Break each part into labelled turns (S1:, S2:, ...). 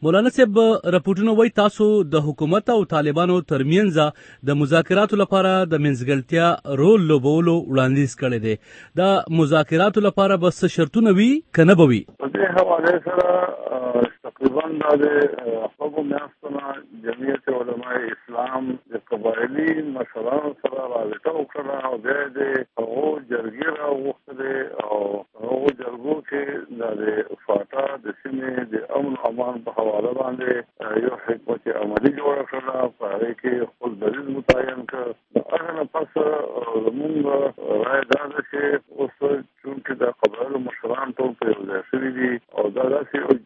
S1: مولانا صاحب رپورټونه وایي تاسو د حکومت او طالبانو ترمنځ د مذاکراتو لپاره د منځګړتیا رول لوبولو وړاندیز کړی دی. د مذاکراتو لپاره به څه شرطونه وي که نه به وي؟
S2: په دې حوالې سره تقریبا دا د هغو میاشتو نه جمعیت علماء اسلام د قبایلي مشرانو سره رابطه وکړه او بیا یې د هغو جرګې راوغوښتلې او هغو جرګو کې دا د فاټا د سیمې د امن او امان په حواله باندې یو حکمت عملي جوړه کړه. په هغې کې خپل دلیل متعین کړ. د هغه نه پس زموږ رایه دا ده چې اوس چونکې د قبایلو مشران ټول په یو ځای شوي دي او دا داسې یو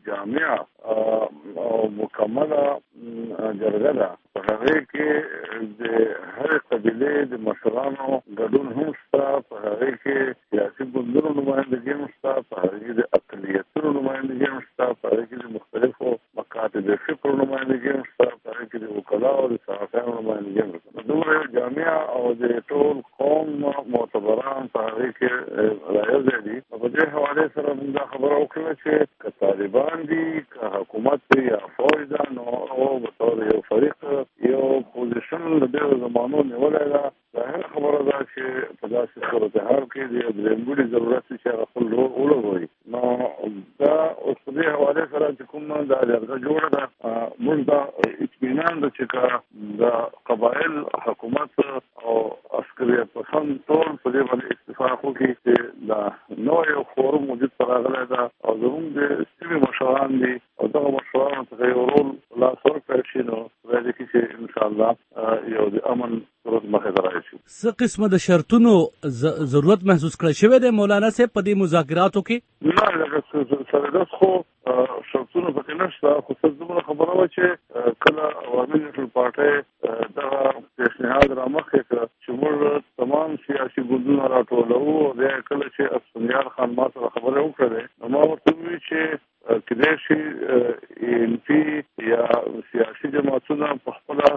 S2: جامعه او مکمله جرګه ده. په هغې کې د هرې قبیلې د مشرانو ګډون هم شته. په هغې کې سیاسي ګوندونو نمایندګي هم شته. په هغې کې د اقلیتونو نمایندګي هم شته. په هغې کې د مختلفو مکاتب فکر نمایندګي هم شته. په هغې کې د وکلاو او د صحافیانو نمایندګي هم شته. دومره یو جامعه او د ټول قوم معتبران په هغې کې رايوځای دي. په دې حوالې سره موږ دا خبره وکړه چې که طالبان دي که حکومت دی یا فوج ده نو هغو به طور یو فریق یو پوزیشن له ډېرو زمانو نیولی ده. ظاهره خبره ده چې په داسې صورتحال کې د یو درېمګړي ضرورت چې هغه خپل رول ولوبوي. نو دا اوس په دې حوالې سره چې کوم دا جرګه جوړه ده موږ دا اطمینان ده چې که د قبایل حکومت او عسکریت پسند ټول په دې باندې اتفاق وکړي چې دا نوی یو فورم وجود ته راغلی ده او زموږ د سیمې مشران دي او دغه مشرانو څخه یو رول په لاس ورکړی شي نو خدای دې کړي چې انشاءالله یو د امن صورت مخې ته راشي.
S1: څه قسمه د شرطونو ضرورت محسوس کړی شوی دی مولانا صاحب په دې مذاکراتو کې؟
S2: نه لکه سره خو شرطونه پکې نشته. خو څه دومره خبره وه چې کله عوامي نیشنل پارټۍ دغه پیشنهاد رامخکې کړه چې موږ تمام سیاسي ګوندونه راټولوو او بیا کله چې اسفندیار خان ما سره خبرې وکړې نو ما ورته وویل چې کېدای شي NP یا سیاسي جماعتونه په خپله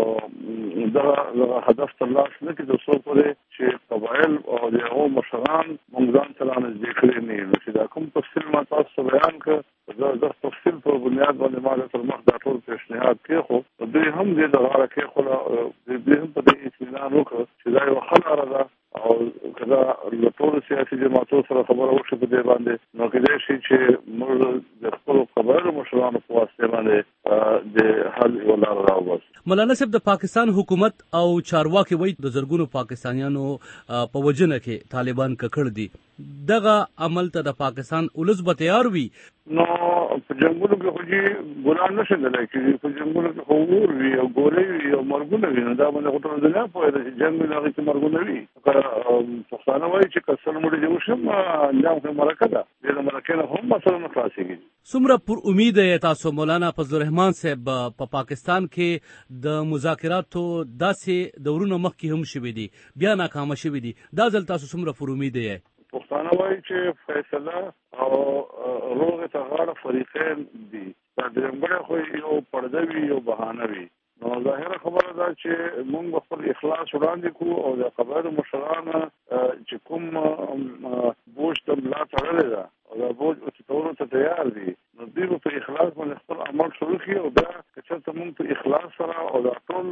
S2: دغه هدف ترلاسه نه کړي تر څو پورې چې قبایل او د هغو مشران موږ ځان سره نږدې کړي نه وي. نو چې دا کوم تفصیل ما تاسو ته بیان کړ زه تفصیل په بنیاد باندې ما تر مخ دا ټول پیشنهاد کېښود. دوی هم دې د غاړه کېښوده. دوی هم په دې اطمینان وکړ چې دا یو ښه لاره ده او که دا له ټولو سیاسي جماعتو سره خبره وشي په دې باندې نو کېدای شي چې موږ د خپلو قبایلو مشرانو په واسطې باندې د حل یوه لاره راوباسو.
S1: مولانا صاحب د پاکستان حکومت او چارواکي وایي د زرګونو پاکستانیانو په وژنه کې طالبان ککړ دي. دغه عمل ته د پاکستان ولس به تیار وي؟
S2: نو په جنګونو کې خو چې ګلان نه شندلی کېږي. په جنګونو کې خو اور وي او ګولۍ وي او مرګونه وي. نو دا باندې خو ټوله دنیا پوهېده چې جنګ وي نو هغې کې مرګونه وي. پښتانه وایي چې که سل مړي دې وشم انجام خو مرکه ده. دې د مرکې نه هم مسله نه خلاصېږي.
S1: څومره پر امید یې تاسو مولانا فضل الرحمان صاحب په پاکستان کې د مذاکراتو داسې دورونه مخکې هم شوي دي بیا ناکامه شوي دي دا ځل تاسو څومره پر امید یې؟
S2: پښتانه وایي چې فیصله او روغې ته غاړه فریقین دي. دا درېمګړی خو یو پرده وي یو بهانه وي. نو ظاهره خبره ده چې موږ خپل اخلاص وړاندې کړو او د قبایلو مشران چې کوم بوج ته ملا تړلې ده او دا بوج اوچتولو ته تیار دي نو دوی به په اخلاص باندې خپل عمل شروع کړي او بیا که چېرته موږ په اخلاص سره او دا ټول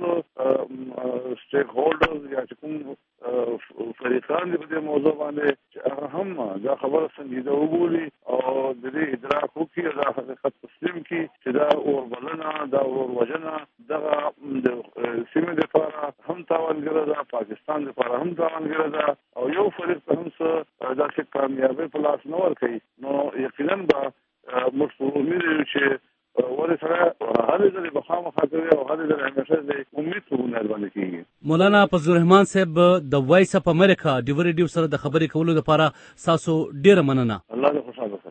S2: سټیک هولډرز یا چې کوم فریقان دي په دې موضوع باندې چې هغه هم دا خبره سنجیده وبولي او د دې ادراک وکړي او دا حقیقت تسلیم کړي چې دا اوربلنه دا اوروژنه دغه د سیمې دپاره هم تاوانګره ده پاکستان دپاره هم تاوانګره ده او یو فریق ته هم څه داسې کامیابۍ په لاس نه ورکوي نو یقینا به موږ په امید یو چې ولې سره هرې ځلې به خامخا کوي او هرې ځلې همیشه د امید په بنیاد باندې کېږي.
S1: مولانا فضل الرحمان صاحب د وایس اف امریکا ډیو ریډیو سره د خبرې کولو لپاره ستاسو ډېره مننه.
S2: الله دې خوشحاله